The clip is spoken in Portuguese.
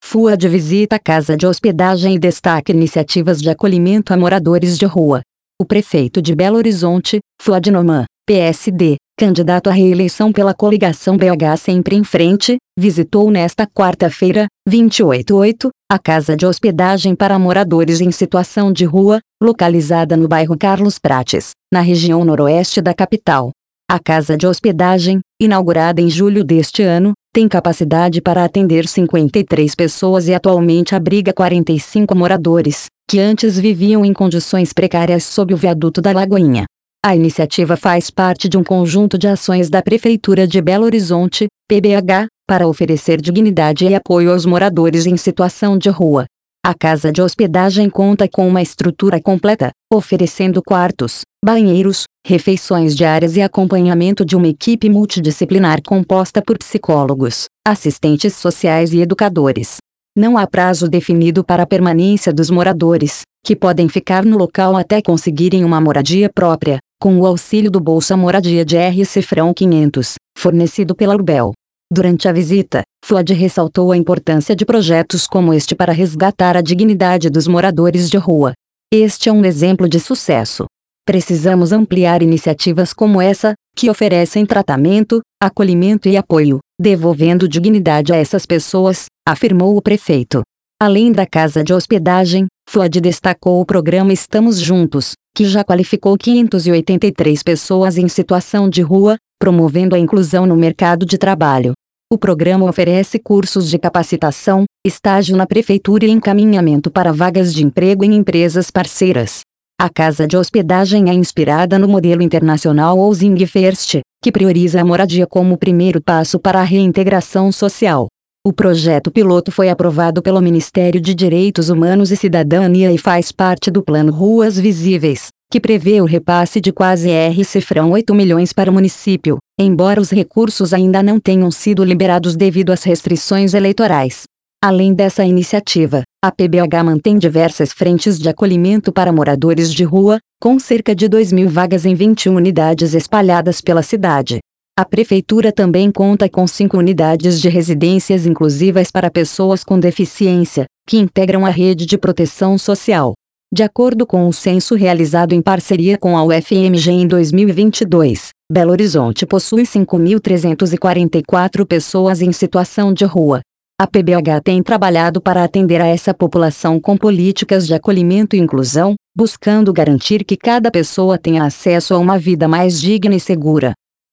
FUAD visita casa de hospedagem e destaca iniciativas de acolhimento a moradores de rua. O prefeito de Belo Horizonte, Fuad Noman, PSD, candidato à reeleição pela coligação BH Sempre em Frente, visitou nesta quarta-feira, 28/8, a casa de hospedagem para moradores em situação de rua, localizada no bairro Carlos Prates, na região noroeste da capital. A casa de hospedagem, inaugurada em julho deste ano, tem capacidade para atender 53 pessoas e atualmente abriga 45 moradores, que antes viviam em condições precárias sob o viaduto da Lagoinha. A iniciativa faz parte de um conjunto de ações da Prefeitura de Belo Horizonte, PBH, para oferecer dignidade e apoio aos moradores em situação de rua. A casa de hospedagem conta com uma estrutura completa, oferecendo quartos, banheiros, refeições diárias e acompanhamento de uma equipe multidisciplinar composta por psicólogos, assistentes sociais e educadores. Não há prazo definido para a permanência dos moradores, que podem ficar no local até conseguirem uma moradia própria, com o auxílio do Bolsa Moradia de R$ 500, fornecido pela Urbel. Durante a visita, Fuad ressaltou a importância de projetos como este para resgatar a dignidade dos moradores de rua. Este é um exemplo de sucesso. Precisamos ampliar iniciativas como essa, que oferecem tratamento, acolhimento e apoio, devolvendo dignidade a essas pessoas, afirmou o prefeito. Além da casa de hospedagem, Fuad destacou o programa Estamos Juntos, que já qualificou 583 pessoas em situação de rua, promovendo a inclusão no mercado de trabalho. O programa oferece cursos de capacitação, estágio na prefeitura e encaminhamento para vagas de emprego em empresas parceiras. A casa de hospedagem é inspirada no modelo internacional Housing First, que prioriza a moradia como o primeiro passo para a reintegração social. O projeto piloto foi aprovado pelo Ministério de Direitos Humanos e Cidadania e faz parte do Plano Ruas Visíveis, que prevê o repasse de quase R$ 8 milhões para o município, embora os recursos ainda não tenham sido liberados devido às restrições eleitorais. Além dessa iniciativa, a PBH mantém diversas frentes de acolhimento para moradores de rua, com cerca de 2.000 vagas em 21 unidades espalhadas pela cidade. A prefeitura também conta com 5 unidades de residências inclusivas para pessoas com deficiência, que integram a rede de proteção social. De acordo com o censo realizado em parceria com a UFMG em 2022, Belo Horizonte possui 5.344 pessoas em situação de rua. A PBH tem trabalhado para atender a essa população com políticas de acolhimento e inclusão, buscando garantir que cada pessoa tenha acesso a uma vida mais digna e segura.